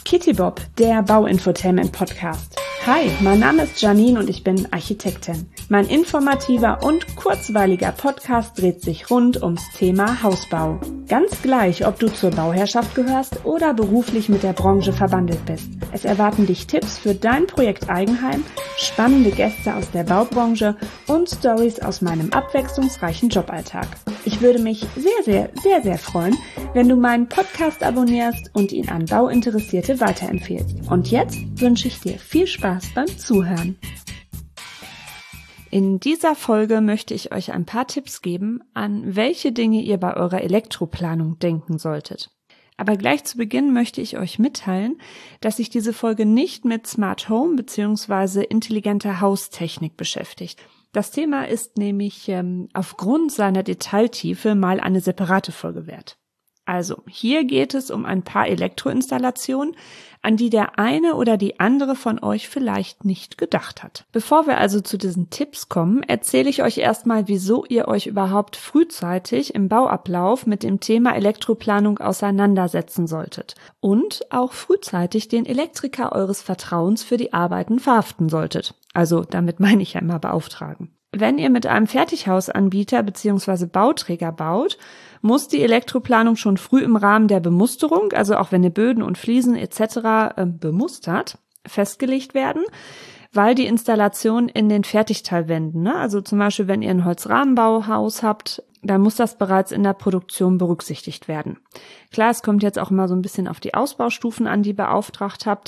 Kittybob, der Bauinfotainment-Podcast. Hi, mein Name ist Janine und ich bin Architektin. Mein informativer und kurzweiliger Podcast dreht sich rund ums Thema Hausbau. Ganz gleich, ob du zur Bauherrschaft gehörst oder beruflich mit der Branche verbandelt bist. Es erwarten dich Tipps für dein Projekt Eigenheim, spannende Gäste aus der Baubranche und Stories aus meinem abwechslungsreichen Joballtag. Ich würde mich sehr freuen, wenn du meinen Podcast abonnierst und ihn an Bauinteressierte weiterempfehlst. Und jetzt wünsche ich dir viel Spaß beim Zuhören. In dieser Folge möchte ich euch ein paar Tipps geben, an welche Dinge ihr bei eurer Elektroplanung denken solltet. Aber gleich zu Beginn möchte ich euch mitteilen, dass sich diese Folge nicht mit Smart Home bzw. intelligenter Haustechnik beschäftigt. Das Thema ist nämlich aufgrund seiner Detailtiefe mal eine separate Folge wert. Also, hier geht es um ein paar Elektroinstallationen, an die der eine oder die andere von euch vielleicht nicht gedacht hat. Bevor wir also zu diesen Tipps kommen, erzähle ich euch erstmal, wieso ihr euch überhaupt frühzeitig im Bauablauf mit dem Thema Elektroplanung auseinandersetzen solltet und auch frühzeitig den Elektriker eures Vertrauens für die Arbeiten verhaften solltet. Also, damit meine ich ja immer beauftragen. Wenn ihr mit einem Fertighausanbieter bzw. Bauträger baut, muss die Elektroplanung schon früh im Rahmen der Bemusterung, also auch wenn ihr Böden und Fliesen etc. Bemustert, festgelegt werden, weil die Installation in den Fertigteilwänden, also zum Beispiel wenn ihr ein Holzrahmenbauhaus habt, dann muss das bereits in der Produktion berücksichtigt werden. Klar, es kommt jetzt auch immer so ein bisschen auf die Ausbaustufen an, die ihr beauftragt habt,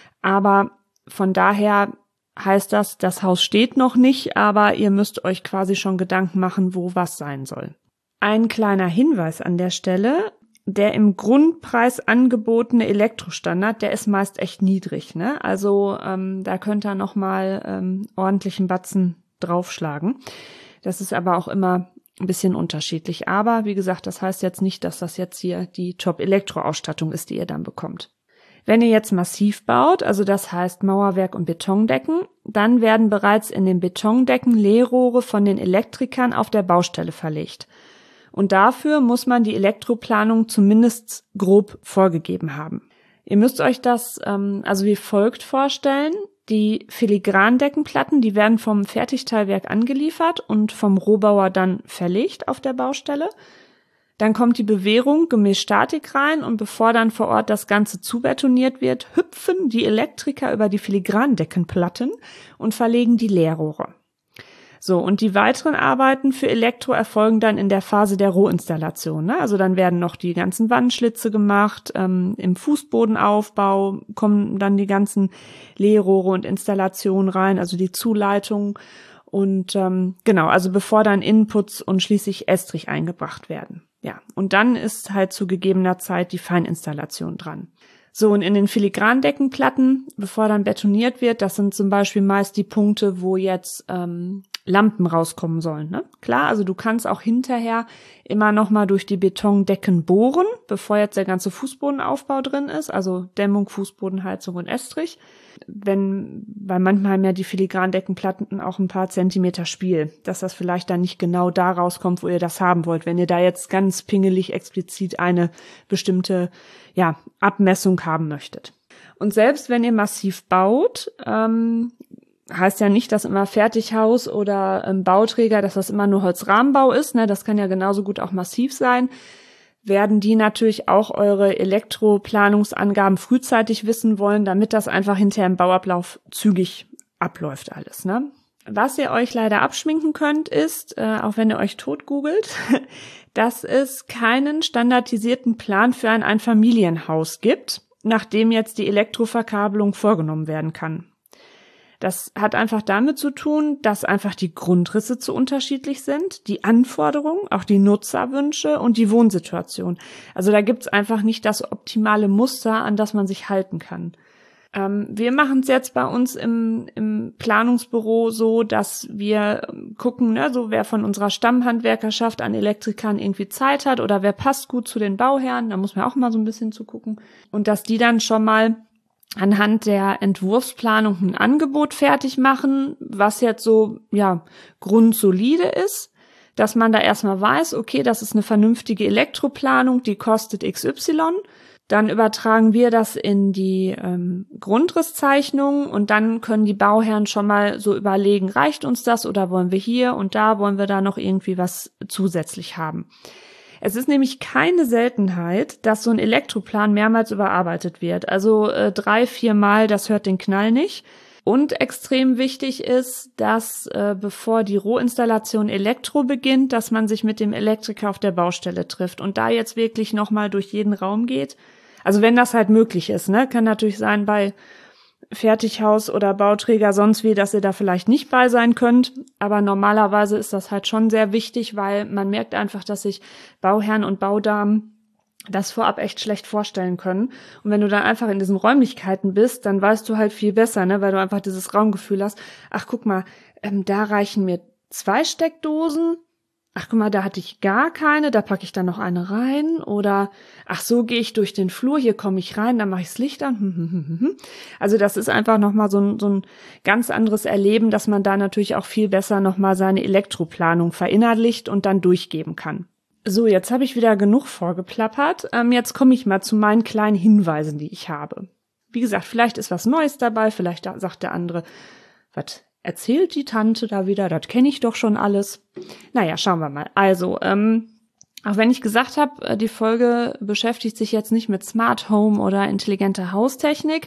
aber von daher heißt das Haus steht noch nicht, aber ihr müsst euch quasi schon Gedanken machen, wo was sein soll. Ein kleiner Hinweis an der Stelle, der im Grundpreis angebotene Elektrostandard, der ist meist echt niedrig, ne? Also da könnt ihr nochmal ordentlichen Batzen draufschlagen. Das ist aber auch immer ein bisschen unterschiedlich. Aber wie gesagt, das heißt jetzt nicht, dass das jetzt hier die Top-Elektroausstattung ist, die ihr dann bekommt. Wenn ihr jetzt massiv baut, also das heißt Mauerwerk und Betondecken, dann werden bereits in den Betondecken Leerrohre von den Elektrikern auf der Baustelle verlegt. Und dafür muss man die Elektroplanung zumindest grob vorgegeben haben. Ihr müsst euch das also wie folgt vorstellen. Die Filigrandeckenplatten, die werden vom Fertigteilwerk angeliefert und vom Rohbauer dann verlegt auf der Baustelle. Dann kommt die Bewehrung gemäß Statik rein und bevor dann vor Ort das Ganze zubetoniert wird, hüpfen die Elektriker über die Filigrandeckenplatten und verlegen die Leerrohre. So, und die weiteren Arbeiten für Elektro erfolgen dann in der Phase der Rohinstallation, ne? Also dann werden noch die ganzen Wandschlitze gemacht, im Fußbodenaufbau kommen dann die ganzen Leerrohre und Installationen rein, also die Zuleitung und genau, also bevor dann Inputs und schließlich Estrich eingebracht werden. Ja, und dann ist halt zu gegebener Zeit die Feininstallation dran. So, und in den Filigrandeckenplatten, bevor dann betoniert wird, das sind zum Beispiel meist die Punkte, wo jetzt Lampen rauskommen sollen, ne? Klar, also du kannst auch hinterher immer noch mal durch die Betondecken bohren, bevor jetzt der ganze Fußbodenaufbau drin ist, also Dämmung, Fußbodenheizung und Estrich. Weil manchmal haben ja die Filigrandeckenplatten auch ein paar Zentimeter Spiel, dass das vielleicht dann nicht genau da rauskommt, wo ihr das haben wollt, wenn ihr da jetzt ganz pingelig explizit eine bestimmte Abmessung haben möchtet. Und selbst wenn ihr massiv baut, heißt ja nicht, dass immer Fertighaus oder Bauträger, dass das immer nur Holzrahmenbau ist, ne? Das kann ja genauso gut auch massiv sein. Werden die natürlich auch eure Elektroplanungsangaben frühzeitig wissen wollen, damit das einfach hinterher im Bauablauf zügig abläuft alles, ne? Was ihr euch leider abschminken könnt, ist, auch wenn ihr euch tot googelt, dass es keinen standardisierten Plan für ein Einfamilienhaus gibt, nachdem jetzt die Elektroverkabelung vorgenommen werden kann. Das hat einfach damit zu tun, dass einfach die Grundrisse zu unterschiedlich sind, die Anforderungen, auch die Nutzerwünsche und die Wohnsituation. Also da gibt's einfach nicht das optimale Muster, an das man sich halten kann. Wir machen es jetzt bei uns im Planungsbüro so, dass wir gucken, ne, so wer von unserer Stammhandwerkerschaft an Elektrikern irgendwie Zeit hat oder wer passt gut zu den Bauherren, da muss man auch mal so ein bisschen zugucken. Und dass die dann schon mal anhand der Entwurfsplanung ein Angebot fertig machen, was jetzt so, grundsolide ist, dass man da erstmal weiß, okay, das ist eine vernünftige Elektroplanung, die kostet XY. Dann übertragen wir das in die Grundrisszeichnung und dann können die Bauherren schon mal so überlegen, reicht uns das oder wollen wir hier und da, wollen wir da noch irgendwie was zusätzlich haben. Es ist nämlich keine Seltenheit, dass so ein Elektroplan mehrmals überarbeitet wird. Also 3-4 Mal, das hört den Knall nicht. Und extrem wichtig ist, dass bevor die Rohinstallation Elektro beginnt, dass man sich mit dem Elektriker auf der Baustelle trifft und da jetzt wirklich nochmal durch jeden Raum geht. Also wenn das halt möglich ist, ne, kann natürlich sein bei Fertighaus oder Bauträger sonst wie, dass ihr da vielleicht nicht bei sein könnt. Aber normalerweise ist das halt schon sehr wichtig, weil man merkt einfach, dass sich Bauherren und Baudamen das vorab echt schlecht vorstellen können. Und wenn du dann einfach in diesen Räumlichkeiten bist, dann weißt du halt viel besser, ne, weil du einfach dieses Raumgefühl hast. Ach, guck mal, da reichen mir 2 Steckdosen. Ach, guck mal, da hatte ich gar keine, da packe ich dann noch eine rein. Oder, ach, so gehe ich durch den Flur, hier komme ich rein, dann mache ich das Licht an. Also das ist einfach nochmal so ein ganz anderes Erleben, dass man da natürlich auch viel besser nochmal seine Elektroplanung verinnerlicht und dann durchgeben kann. So, jetzt habe ich wieder genug vorgeplappert. Jetzt komme ich mal zu meinen kleinen Hinweisen, die ich habe. Wie gesagt, vielleicht ist was Neues dabei, vielleicht sagt der andere, was erzählt die Tante da wieder, das kenne ich doch schon alles. Naja, schauen wir mal. Also, auch wenn ich gesagt habe, die Folge beschäftigt sich jetzt nicht mit Smart Home oder intelligenter Haustechnik.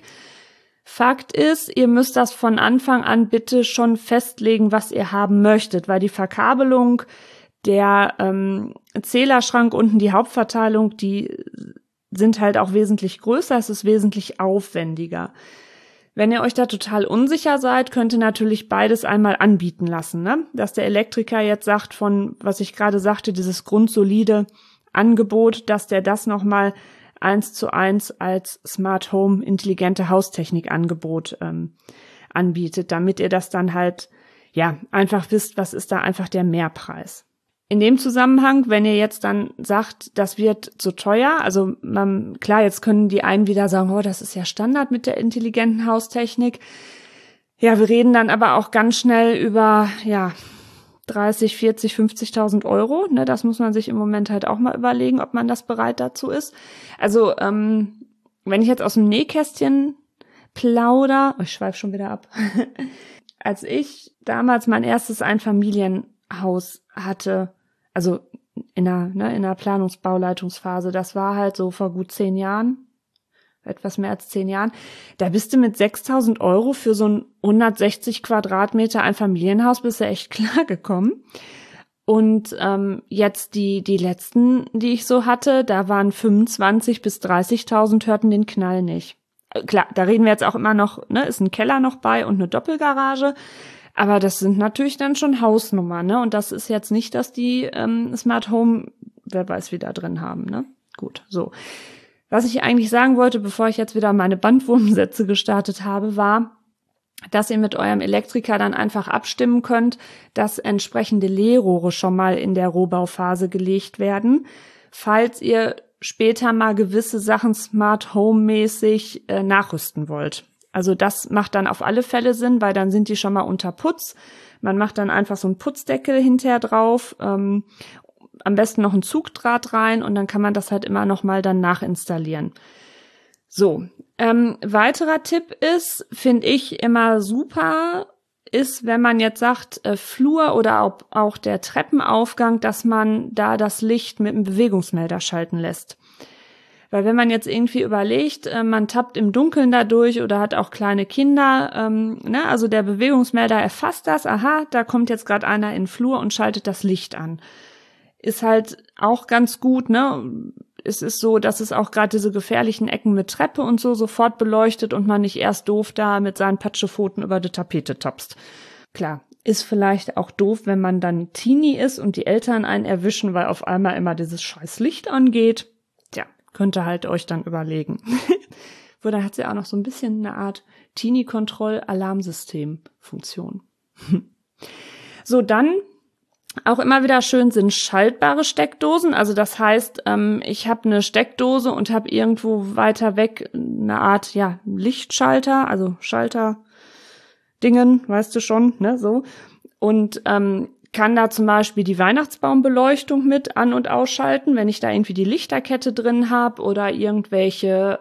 Fakt ist, ihr müsst das von Anfang an bitte schon festlegen, was ihr haben möchtet, weil die Verkabelung, der Zählerschrank unten, die Hauptverteilung, die sind halt auch wesentlich größer, es ist wesentlich aufwendiger. Wenn ihr euch da total unsicher seid, könnt ihr natürlich beides einmal anbieten lassen, ne? Dass der Elektriker jetzt sagt von, was ich gerade sagte, dieses grundsolide Angebot, dass der das nochmal 1:1 als Smart Home intelligente Haustechnik Angebot anbietet, damit ihr das dann halt, ja, einfach wisst, was ist da einfach der Mehrpreis. In dem Zusammenhang, wenn ihr jetzt dann sagt, das wird zu teuer, also klar, jetzt können die einen wieder sagen, oh, das ist ja Standard mit der intelligenten Haustechnik. Ja, wir reden dann aber auch ganz schnell über, ja, 30, 40, 50.000 Euro. Ne, das muss man sich im Moment halt auch mal überlegen, ob man das bereit dazu ist. Also, wenn ich jetzt aus dem Nähkästchen plauder, ich schweife schon wieder ab. Als ich damals mein erstes Einfamilienhaus hatte, also in der Planungsbauleitungsphase, das war halt so vor gut 10 Jahren, etwas mehr als 10 Jahren, da bist du mit 6.000 Euro für so ein 160 Quadratmeter Einfamilienhaus bist du echt klar gekommen. Und jetzt die letzten, die ich so hatte, da waren 25.000 bis 30.000, hörten den Knall nicht. Klar, da reden wir jetzt auch immer noch, ne, ist ein Keller noch bei und eine Doppelgarage. Aber das sind natürlich dann schon Hausnummern, ne? Und das ist jetzt nicht, dass die Smart Home, wer weiß, wie da drin haben, ne? Gut, so. Was ich eigentlich sagen wollte, bevor ich jetzt wieder meine Bandwurmsätze gestartet habe, war, dass ihr mit eurem Elektriker dann einfach abstimmen könnt, dass entsprechende Leerrohre schon mal in der Rohbauphase gelegt werden, falls ihr später mal gewisse Sachen Smart Home mäßig nachrüsten wollt. Also das macht dann auf alle Fälle Sinn, weil dann sind die schon mal unter Putz. Man macht dann einfach so einen Putzdeckel hinterher drauf, am besten noch einen Zugdraht rein und dann kann man das halt immer noch mal dann nachinstallieren. So, weiterer Tipp ist, finde ich immer super, ist, wenn man jetzt sagt, Flur oder auch der Treppenaufgang, dass man da das Licht mit einem Bewegungsmelder schalten lässt. Weil wenn man jetzt irgendwie überlegt, man tappt im Dunkeln da durch oder hat auch kleine Kinder, ne, also der Bewegungsmelder erfasst das, aha, da kommt jetzt gerade einer in den Flur und schaltet das Licht an. Ist halt auch ganz gut, ne? Es ist so, dass es auch gerade diese gefährlichen Ecken mit Treppe und so sofort beleuchtet und man nicht erst doof da mit seinen Patschepfoten über die Tapete tapst. Klar, ist vielleicht auch doof, wenn man dann Teenie ist und die Eltern einen erwischen, weil auf einmal immer dieses scheiß Licht angeht. Tja, könnt ihr halt euch dann überlegen. Wo da hat sie auch noch so ein bisschen eine Art Teenie-Kontroll-Alarmsystem-Funktion. So, dann auch immer wieder schön sind schaltbare Steckdosen. Also das heißt, ich habe eine Steckdose und habe irgendwo weiter weg eine Art, ja, Lichtschalter, also Schalter-Dingen, weißt du schon, ne, so. Und kann da zum Beispiel die Weihnachtsbaumbeleuchtung mit an- und ausschalten, wenn ich da irgendwie die Lichterkette drin habe oder irgendwelchen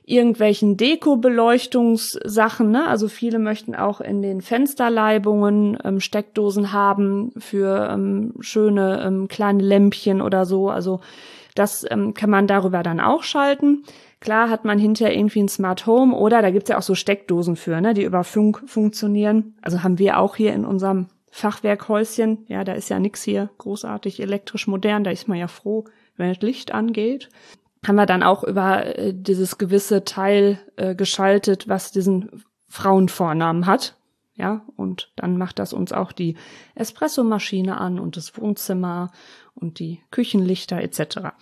Deko-Beleuchtungssachen, ne? Also viele möchten auch in den Fensterleibungen Steckdosen haben für schöne kleine Lämpchen oder so. Also das kann man darüber dann auch schalten. Klar hat man hinterher irgendwie ein Smart Home oder da gibt's ja auch so Steckdosen für, ne, die über Funk funktionieren. Also haben wir auch hier in unserem Fachwerkhäuschen. Ja, da ist ja nix hier großartig elektrisch modern. Da ist man ja froh, wenn das Licht angeht. Haben wir dann auch über dieses gewisse Teil geschaltet, was diesen Frauenvornamen hat. Ja, und dann macht das uns auch die Espressomaschine an und das Wohnzimmer und die Küchenlichter etc.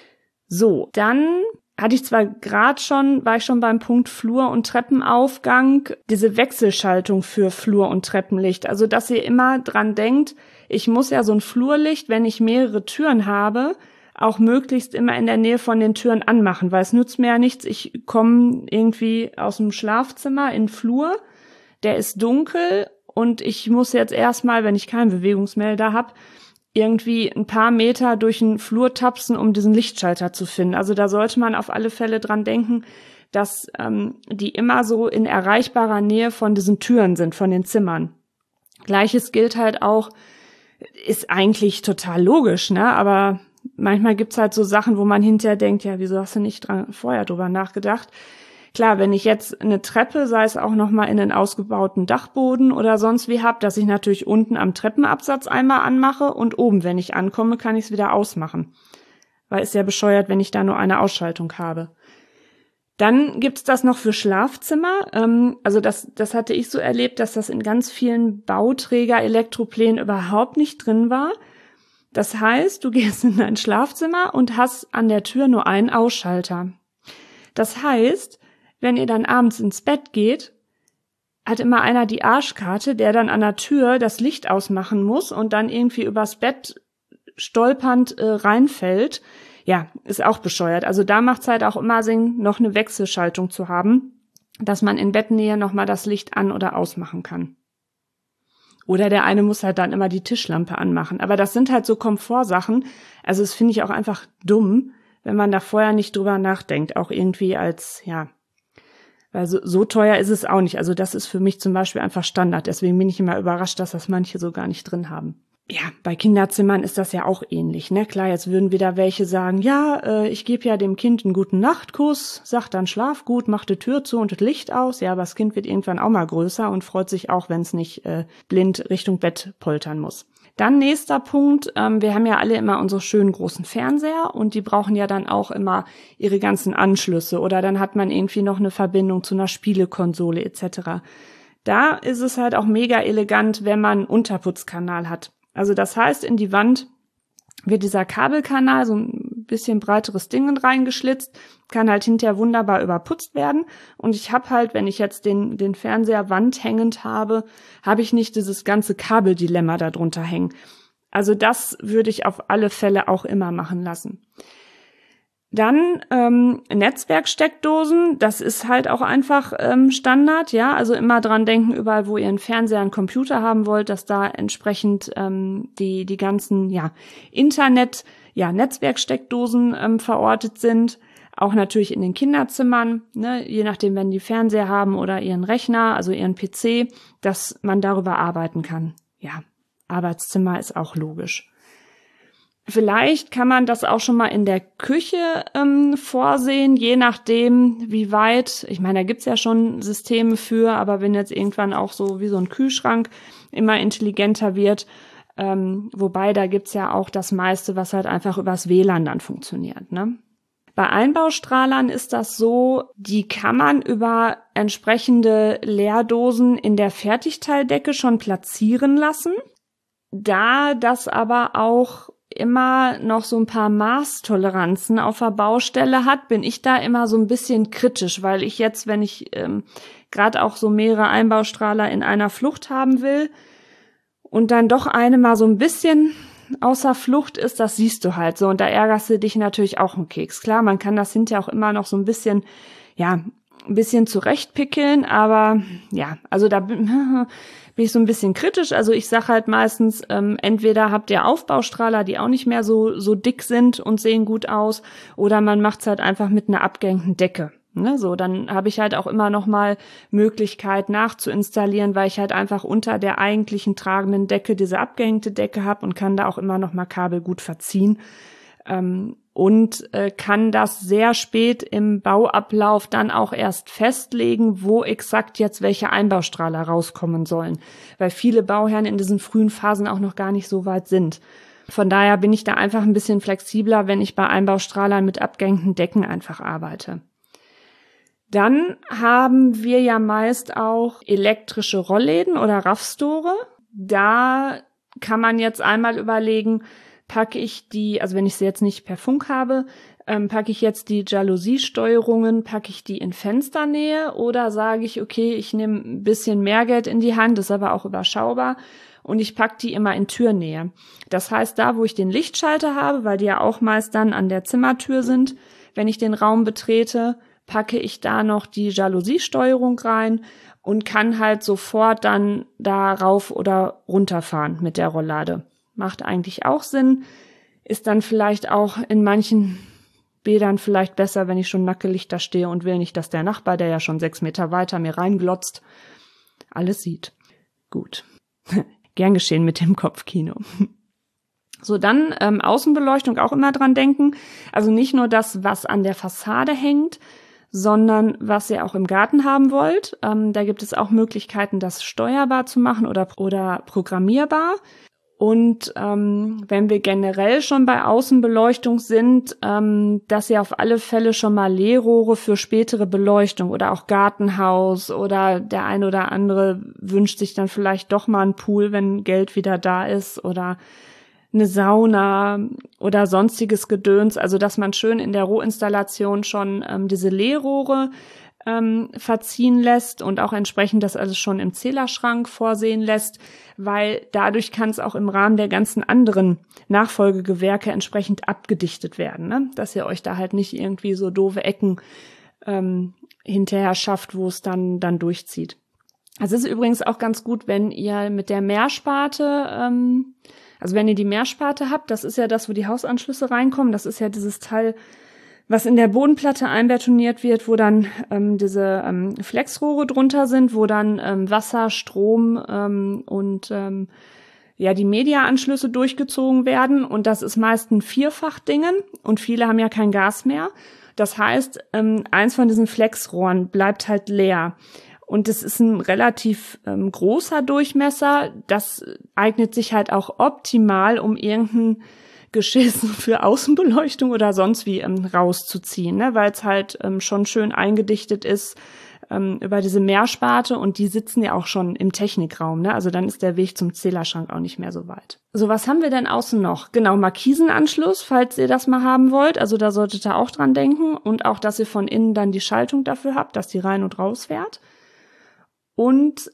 So, dann war ich schon beim Punkt Flur- und Treppenaufgang, diese Wechselschaltung für Flur- und Treppenlicht. Also, dass ihr immer dran denkt, ich muss ja so ein Flurlicht, wenn ich mehrere Türen habe, auch möglichst immer in der Nähe von den Türen anmachen, weil es nützt mir ja nichts. Ich komme irgendwie aus dem Schlafzimmer in den Flur, der ist dunkel und ich muss jetzt erstmal, wenn ich keinen Bewegungsmelder habe, irgendwie ein paar Meter durch den Flur tapsen, um diesen Lichtschalter zu finden. Also da sollte man auf alle Fälle dran denken, dass die immer so in erreichbarer Nähe von diesen Türen sind, von den Zimmern. Gleiches gilt halt auch, ist eigentlich total logisch, ne? Aber manchmal gibt's halt so Sachen, wo man hinterher denkt, ja, wieso hast du nicht vorher drüber nachgedacht? Klar, wenn ich jetzt eine Treppe, sei es auch nochmal in einen ausgebauten Dachboden oder sonst wie hab, dass ich natürlich unten am Treppenabsatz einmal anmache und oben, wenn ich ankomme, kann ich es wieder ausmachen. Weil ist ja bescheuert, wenn ich da nur eine Ausschaltung habe. Dann gibt's das noch für Schlafzimmer. Also das hatte ich so erlebt, dass das in ganz vielen Bauträger-Elektroplänen überhaupt nicht drin war. Das heißt, du gehst in dein Schlafzimmer und hast an der Tür nur einen Ausschalter. Das heißt, wenn ihr dann abends ins Bett geht, hat immer einer die Arschkarte, der dann an der Tür das Licht ausmachen muss und dann irgendwie übers Bett stolpernd reinfällt. Ja, ist auch bescheuert. Also da macht's halt auch immer Sinn, noch eine Wechselschaltung zu haben, dass man in Bettnähe nochmal das Licht an- oder ausmachen kann. Oder der eine muss halt dann immer die Tischlampe anmachen. Aber das sind halt so Komfortsachen. Also das finde ich auch einfach dumm, wenn man da vorher nicht drüber nachdenkt. Auch irgendwie als, ja, weil so teuer ist es auch nicht. Also das ist für mich zum Beispiel einfach Standard. Deswegen bin ich immer überrascht, dass das manche so gar nicht drin haben. Ja, bei Kinderzimmern ist das ja auch ähnlich, ne? Klar, jetzt würden wieder welche sagen, ja, ich gebe ja dem Kind einen guten Nachtkuss, sagt dann schlaf gut, macht die Tür zu und das Licht aus. Ja, aber das Kind wird irgendwann auch mal größer und freut sich auch, wenn es nicht blind Richtung Bett poltern muss. Dann nächster Punkt, wir haben ja alle immer unsere schönen großen Fernseher und die brauchen ja dann auch immer ihre ganzen Anschlüsse oder dann hat man irgendwie noch eine Verbindung zu einer Spielekonsole etc. Da ist es halt auch mega elegant, wenn man einen Unterputzkanal hat. Also das heißt, in die Wand wird dieser Kabelkanal, so ein bisschen breiteres Ding reingeschlitzt, kann halt hinterher wunderbar überputzt werden. Und ich habe halt, wenn ich jetzt den Fernseher wandhängend habe, habe ich nicht dieses ganze Kabeldilemma da drunter hängen. Also das würde ich auf alle Fälle auch immer machen lassen. Dann Netzwerksteckdosen, das ist halt auch einfach Standard, ja, also immer dran denken, überall wo ihr einen Fernseher, einen Computer haben wollt, dass da entsprechend die ganzen Netzwerksteckdosen verortet sind, auch natürlich in den Kinderzimmern, ne, je nachdem, wenn die Fernseher haben oder ihren Rechner, also ihren PC, dass man darüber arbeiten kann. Ja, Arbeitszimmer ist auch logisch. Vielleicht kann man das auch schon mal in der Küche vorsehen, je nachdem, wie weit, ich meine, da gibt's ja schon Systeme für, aber wenn jetzt irgendwann auch so wie so ein Kühlschrank immer intelligenter wird, wobei da gibt's ja auch das meiste, was halt einfach übers WLAN dann funktioniert, ne? Bei Einbaustrahlern ist das so, die kann man über entsprechende Leerdosen in der Fertigteildecke schon platzieren lassen. Da das aber auch immer noch so ein paar Maßtoleranzen auf der Baustelle hat, bin ich da immer so ein bisschen kritisch, weil ich jetzt, wenn ich gerade auch so mehrere Einbaustrahler in einer Flucht haben will und dann doch eine mal so ein bisschen außer Flucht ist, das siehst du halt so und da ärgerst du dich natürlich auch einen Keks. Klar, man kann das hinterher auch immer noch so ein bisschen, ja, ein bisschen zurechtpickeln, aber ja, also da bin ich so ein bisschen kritisch. Also ich sage halt meistens, entweder habt ihr Aufbaustrahler, die auch nicht mehr so dick sind und sehen gut aus, oder man macht's halt einfach mit einer abgehängten Decke. Ne, so, dann habe ich halt auch immer noch mal Möglichkeit nachzuinstallieren, weil ich halt einfach unter der eigentlichen tragenden Decke diese abgehängte Decke habe und kann da auch immer noch mal Kabel gut verziehen. Und kann das sehr spät im Bauablauf dann auch erst festlegen, wo exakt jetzt welche Einbaustrahler rauskommen sollen, weil viele Bauherren in diesen frühen Phasen auch noch gar nicht so weit sind. Von daher bin ich da einfach ein bisschen flexibler, wenn ich bei Einbaustrahlern mit abgehängten Decken einfach arbeite. Dann haben wir ja meist auch elektrische Rollläden oder Raffstore. Da kann man jetzt einmal überlegen, packe ich die, also wenn ich sie jetzt nicht per Funk habe, packe ich jetzt die Jalousiesteuerungen, packe ich die in Fensternähe oder sage ich, okay, ich nehme ein bisschen mehr Geld in die Hand, ist aber auch überschaubar und ich packe die immer in Türnähe. Das heißt, da, wo ich den Lichtschalter habe, weil die ja auch meist dann an der Zimmertür sind, wenn ich den Raum betrete, packe ich da noch die Jalousiesteuerung rein und kann halt sofort dann da rauf oder runterfahren mit der Rolllade. Macht eigentlich auch Sinn, ist dann vielleicht auch in manchen Bädern vielleicht besser, wenn ich schon nackelig da stehe und will nicht, dass der Nachbar, der ja schon 6 Meter weiter mir reinglotzt, alles sieht. Gut. Gern geschehen mit dem Kopfkino. So, dann Außenbeleuchtung auch immer dran denken. Also nicht nur das, was an der Fassade hängt, sondern was ihr auch im Garten haben wollt. Da gibt es auch Möglichkeiten, das steuerbar zu machen oder programmierbar. Und wenn wir generell schon bei Außenbeleuchtung sind, dass ihr auf alle Fälle schon mal Leerrohre für spätere Beleuchtung oder auch Gartenhaus oder der ein oder andere wünscht sich dann vielleicht doch mal einen Pool, wenn Geld wieder da ist oder eine Sauna oder sonstiges Gedöns, also dass man schön in der Rohinstallation schon diese Leerrohre verziehen lässt und auch entsprechend das alles schon im Zählerschrank vorsehen lässt, weil dadurch kann es auch im Rahmen der ganzen anderen Nachfolgegewerke entsprechend abgedichtet werden, ne? Dass ihr euch da halt nicht irgendwie so doofe Ecken hinterher schafft, wo es dann durchzieht. Also es ist übrigens auch ganz gut, wenn ihr mit der Mehrsparte, also wenn ihr die Mehrsparte habt, das ist ja das, wo die Hausanschlüsse reinkommen, das ist ja dieses Teil, was in der Bodenplatte einbetoniert wird, wo dann diese Flexrohre drunter sind, wo dann Wasser, Strom und die Mediaanschlüsse durchgezogen werden. Und das ist meist ein Vierfachdingen und viele haben ja kein Gas mehr. Das heißt, eins von diesen Flexrohren bleibt halt leer. Und es ist ein relativ großer Durchmesser. Das eignet sich halt auch optimal, um irgendein Geschiss für Außenbeleuchtung oder sonst wie rauszuziehen, ne? Weil es halt schon schön eingedichtet ist über diese Mehrsparte und die sitzen ja auch schon im Technikraum, ne? Also dann ist der Weg zum Zählerschrank auch nicht mehr so weit. So, was haben wir denn außen noch? Genau, Markisenanschluss, falls ihr das mal haben wollt. Also da solltet ihr auch dran denken und auch, dass ihr von innen dann die Schaltung dafür habt, dass die rein und raus fährt. Und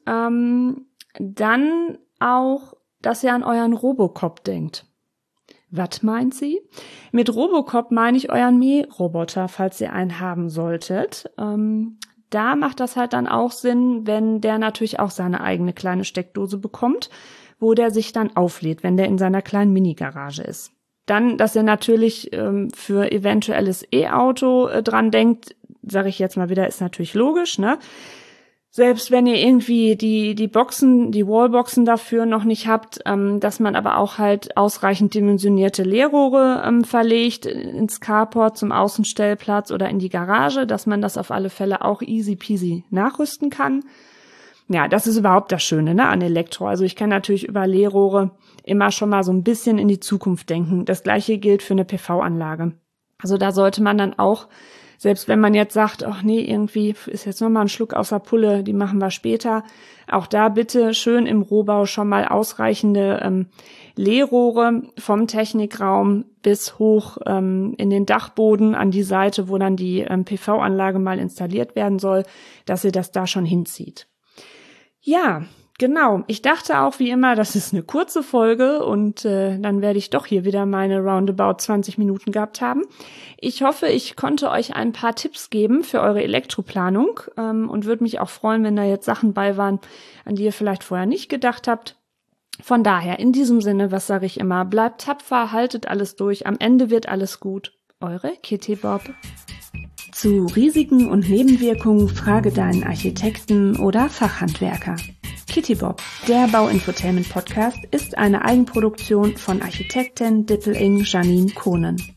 dann auch, dass ihr an euren Robocop denkt. Was meint sie? Mit Robocop meine ich euren Mähroboter, falls ihr einen haben solltet. Da macht das halt dann auch Sinn, wenn der natürlich auch seine eigene kleine Steckdose bekommt, wo der sich dann auflädt, wenn der in seiner kleinen Mini-Garage ist. Dann, dass ihr natürlich für eventuelles E-Auto dran denkt, sage ich jetzt mal wieder, ist natürlich logisch, ne? Selbst wenn ihr irgendwie die Boxen, die Wallboxen dafür noch nicht habt, dass man aber auch halt ausreichend dimensionierte Leerrohre verlegt ins Carport zum Außenstellplatz oder in die Garage, dass man das auf alle Fälle auch easy peasy nachrüsten kann. Ja, das ist überhaupt das Schöne, ne, an Elektro. Also ich kann natürlich über Leerrohre immer schon mal so ein bisschen in die Zukunft denken. Das Gleiche gilt für eine PV-Anlage. Also da sollte man dann auch, selbst wenn man jetzt sagt, ach nee, irgendwie ist jetzt noch mal ein Schluck außer Pulle, die machen wir später, auch da bitte schön im Rohbau schon mal ausreichende Leerrohre vom Technikraum bis hoch in den Dachboden an die Seite, wo dann die PV-Anlage mal installiert werden soll, dass ihr das da schon hinzieht. Ja, Genau, ich dachte auch wie immer, das ist eine kurze Folge und dann werde ich doch hier wieder meine roundabout 20 Minuten gehabt haben. Ich hoffe, ich konnte euch ein paar Tipps geben für eure Elektroplanung und würde mich auch freuen, wenn da jetzt Sachen bei waren, an die ihr vielleicht vorher nicht gedacht habt. Von daher, in diesem Sinne, was sage ich immer, bleibt tapfer, haltet alles durch, am Ende wird alles gut. Eure Kitty Bob. Zu Risiken und Nebenwirkungen frage deinen Architekten oder Fachhandwerker. Kitty Bob, der Bauinfotainment Podcast, ist eine Eigenproduktion von Architektin Dippel-Ing Janine Kohnen.